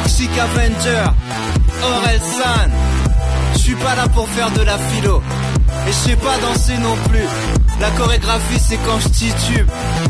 Toxic Avenger, Orelsan. J'suis pas là pour faire de la philo. Et je sais pas danser non plus. La chorégraphie c'est quand j'titube.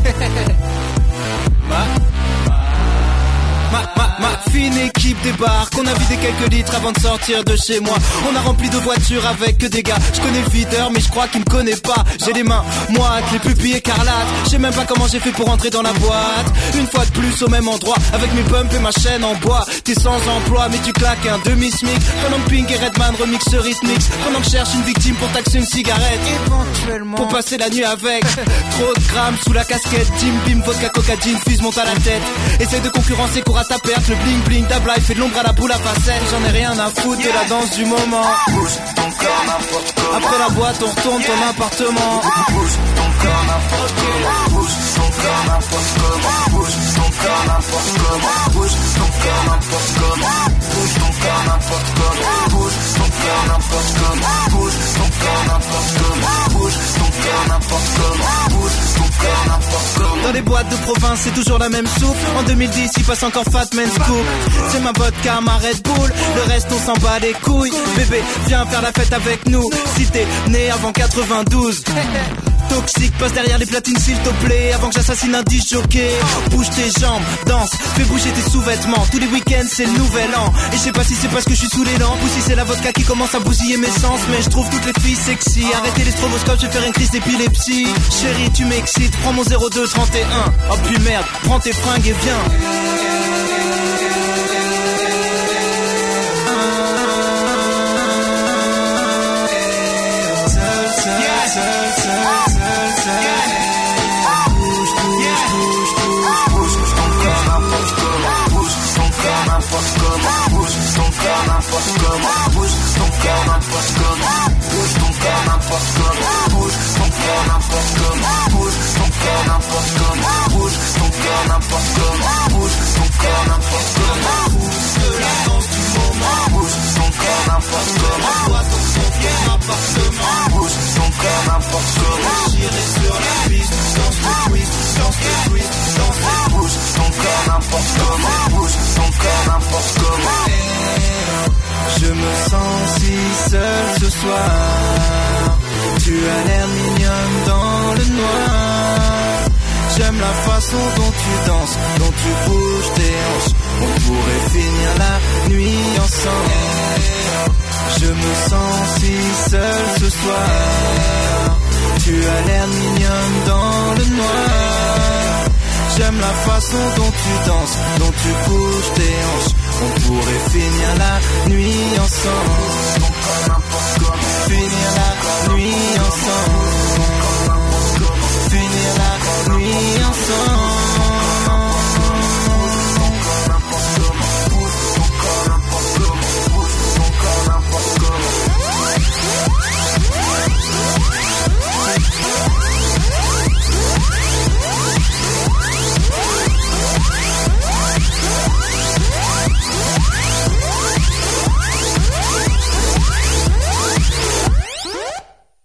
Ma fine équipe débarque. On a vidé quelques litres avant de sortir de chez moi. On a rempli de voitures avec que des gars. Je connais le videur mais je crois qu'il me connaît pas. J'ai les mains moites, les pupilles écarlates. Je sais même pas comment j'ai fait pour entrer dans la boîte. Une fois de plus au même endroit, avec mes pumps et ma chaîne en bois. T'es sans emploi mais tu claques un demi-smic. Pendant que Pink et Redman remix ce rythmix. Pendant que je cherche une victime pour taxer une cigarette. Éventuellement pour passer la nuit avec. Trop de grammes sous la casquette. Jim Beam, vodka, coca, gin, fuse monte à la tête. Essaye de concurrencer court à ta perte. Le bling bling d'Ablaï fait de l'ombre à la boule à facette. J'en ai rien à foutre de la danse du moment. Bouge ton corps n'importe comment. Après la boîte on retourne ton appartement. Bouge ton corps n'importe comment. Bouge ton corps n'importe comment. Bouge ton corps n'importe comment. Bouge ton corps n'importe comment. Bouge ton corps n'importe comment. Bouge ton corps n'importe comment. Bouge ton corps n'importe comment. Bouge ton corps n'importe comment. Bouge ton corps n'importe comment. Dans les boîtes de province c'est toujours la même soupe. En 2010 il passe encore Fat Man Scoop. C'est ma vodka, ma Red Bull. Le reste on s'en bat les couilles. Bébé viens faire la fête avec nous. Si t'es né avant 92. Toxique, passe derrière les platines s'il te plaît. Avant que j'assassine un disjockey. Bouge tes jambes, danse, fais bouger tes sous-vêtements. Tous les week-ends c'est le nouvel an. Et je sais pas si c'est parce que je suis sous les lampes ou si c'est la vodka qui commence à bousiller mes sens. Mais je trouve toutes les filles sexy. Arrêtez les stroboscopes, je vais faire une crise d'épilepsie. Chérie tu m'excites, prends mon 0231. Oh puis merde, prends tes fringues et viens. Je me sens si seul ce soir. Tu as l'air mignonne dans le noir. J'aime la façon dont tu danses, dont tu bouges tes hanches. On pourrait finir la nuit ensemble. Je me sens si seul ce soir. Tu as l'air mignonne dans le noir. J'aime la façon dont tu danses, dont tu bouges tes hanches. On pourrait finir la nuit ensemble.